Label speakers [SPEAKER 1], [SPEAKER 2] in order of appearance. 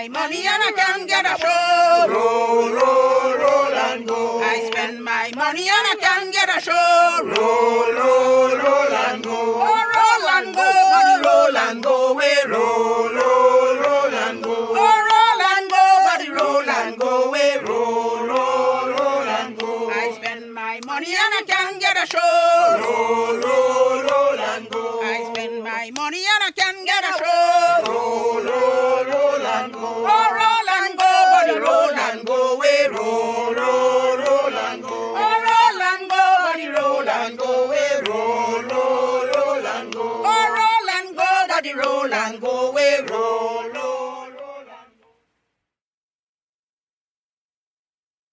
[SPEAKER 1] my money and I can't get a show.
[SPEAKER 2] Roll, roll, roll and go.
[SPEAKER 1] I spend my money and I can't get a show.
[SPEAKER 2] Roll, roll, roll and go.
[SPEAKER 1] Oh, roll and go, buddy, roll and go, we roll.
[SPEAKER 2] Roll, roll, roll and go.
[SPEAKER 1] Oh, roll and go, buddy, roll and go, we roll.
[SPEAKER 2] Roll, roll, roll and go.
[SPEAKER 1] I spend my money and I can't get a show.
[SPEAKER 2] Roll, roll, roll and go.
[SPEAKER 1] I spend my money and I can't get a show.
[SPEAKER 2] Roll, roll, roll and go.
[SPEAKER 1] Oh, roll and go, buddy, roll and go, we roll.
[SPEAKER 2] Roll, roll and go.
[SPEAKER 1] Oh, roll and go, buddy, roll and go, we roll.
[SPEAKER 2] Roll, roll, roll and go.
[SPEAKER 1] Oh, roll and go, buddy, roll and go, we roll.
[SPEAKER 2] Roll,